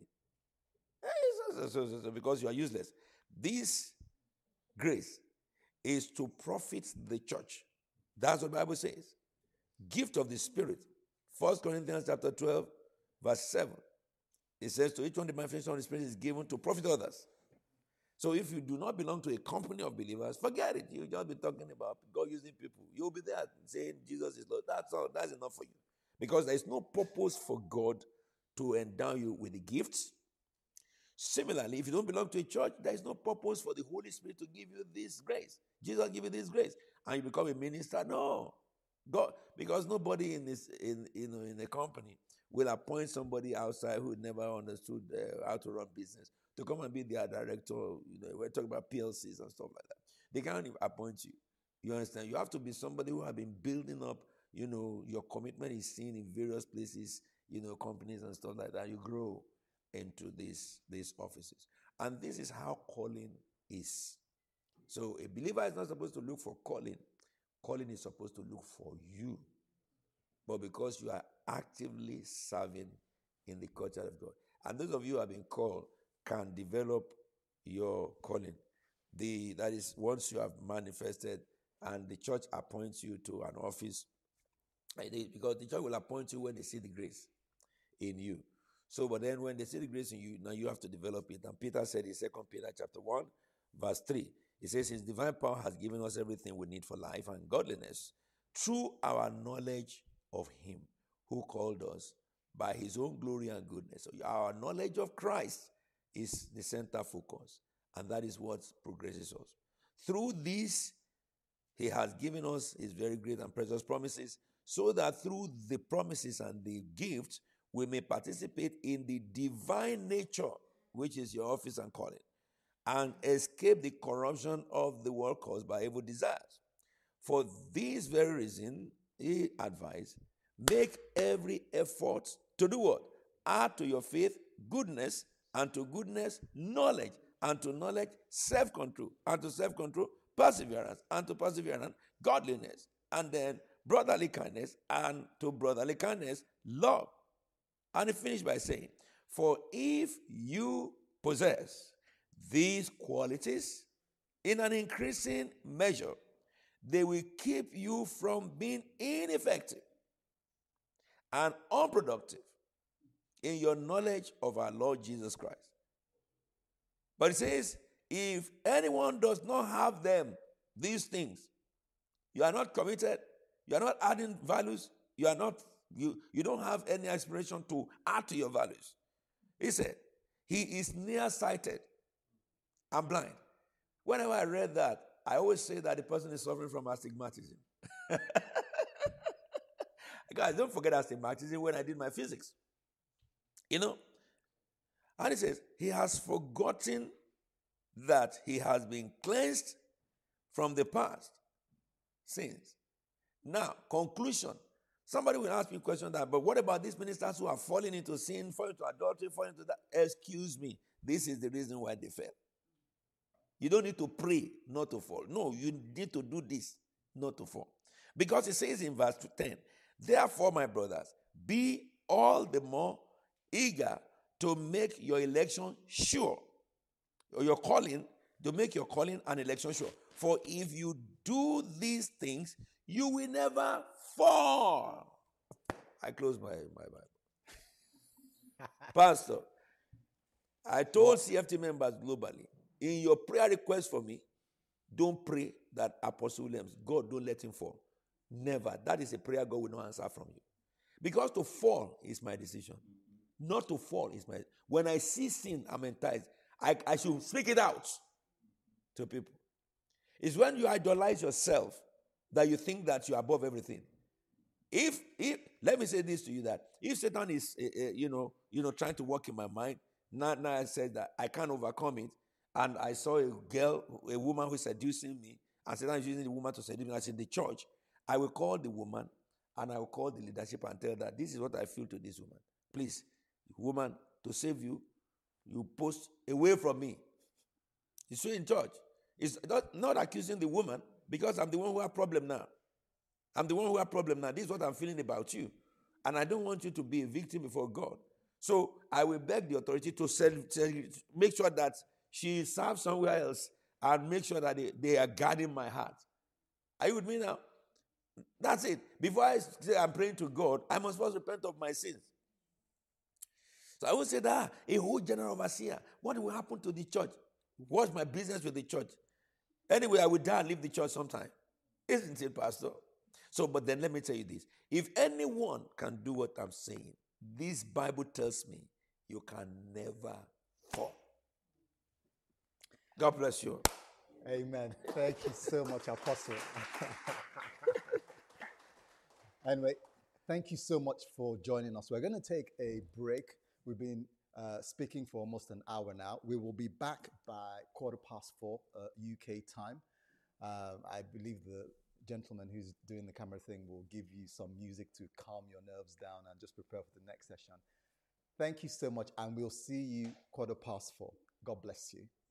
Because you are useless. This grace is to profit the church. That's what the Bible says. Gift of the Spirit. 1 Corinthians chapter 12, verse 7. It says, to each one the manifestation of the Spirit is given to profit others. So if you do not belong to a company of believers, forget it. You'll just be talking about God using people. You'll be there saying Jesus is Lord. That's all. That's enough for you. Because there is no purpose for God to endow you with the gifts. Similarly, if you don't belong to a church, there is no purpose for the Holy Spirit to give you this grace. Jesus give you this grace, and you become a minister. No, God, because nobody in a company will appoint somebody outside who never understood how to run business to come and be their director. We're talking about PLCs and stuff like that. They can't even appoint you. You understand? You have to be somebody who have been building up. Your commitment is seen in various places. Companies and stuff like that. You grow into these offices. And this is how calling is. So a believer is not supposed to look for calling. Calling is supposed to look for you. But because you are actively serving in the culture of God. And those of you who have been called can develop your calling. That is, once you have manifested and the church appoints you to an office, because the church will appoint you when they see the grace in you. So, but then when they see the grace in you, now you have to develop it. And Peter said in 2 Peter chapter 1, verse 3, he says, his divine power has given us everything we need for life and godliness through our knowledge of him who called us by his own glory and goodness. So our knowledge of Christ is the center focus. And that is what progresses us. Through this, he has given us his very great and precious promises, so that through the promises and the gifts, we may participate in the divine nature, which is your office and calling, and escape the corruption of the world caused by evil desires. For this very reason, he advised, make every effort to do what? add to your faith goodness, and to goodness knowledge, and to knowledge self-control, and to self-control perseverance, and to perseverance godliness, and then brotherly kindness, and to brotherly kindness love. And he finished by saying, for if you possess these qualities in an increasing measure, they will keep you from being ineffective and unproductive in your knowledge of our Lord Jesus Christ. But it says, if anyone does not have them, these things, you are not committed, you are not adding values, you don't have any aspiration to add to your values. He said, he is nearsighted and blind. Whenever I read that, I always say that the person is suffering from astigmatism. Guys, don't forget astigmatism when I did my physics. You know? And he says, he has forgotten that he has been cleansed from the past sins. Now, conclusion. Somebody will ask me a question that, but what about these ministers who are falling into sin, falling into adultery, falling into that? Excuse me. This is the reason why they fell. You don't need to pray not to fall. No, you need to do this not to fall. Because it says in verse 10, therefore, my brothers, be all the more eager to make your election sure, or your calling, to make your calling and election sure. For if you do these things, you will never fall. I close my Bible. Pastor, I told CFT members globally, in your prayer request for me, don't pray that Apostle Williams, God, don't let him fall. Never. That is a prayer God will not answer from you. Because to fall is my decision. Not to fall is my... When I see sin, I'm enticed. I should speak it out to people. It's when you idolize yourself that you think that you're above everything. If let me say this to you, that if Satan is trying to work in my mind, now I said that I can't overcome it, and I saw a woman who is seducing me, and Satan is using the woman to seduce me. I said, the church, I will call the woman, and I will call the leadership and tell that this is what I feel to this woman. Please, woman, to save you, you post away from me. It's so in church. It's not accusing the woman, because I'm the one who has problem now. I'm the one who has problem now. This is what I'm feeling about you. And I don't want you to be a victim before God. So I will beg the authority to make sure that she serves somewhere else and make sure that they are guarding my heart. Are you with me now? That's it. Before I say I'm praying to God, I must first repent of my sins. So I would say that a whole general overseer, what will happen to the church? What's my business with the church? Anyway, I will die and leave the church sometime. Isn't it, Pastor? So, but then let me tell you this. If anyone can do what I'm saying, this Bible tells me you can never fall. God bless you. Amen. Thank you so much, Apostle. Anyway, thank you so much for joining us. We're going to take a break. We've been speaking for almost an hour now. We will be back by 4:15 UK time. I believe the gentleman who's doing the camera thing will give you some music to calm your nerves down and just prepare for the next session. Thank you so much, and we'll see you 4:15. God bless you.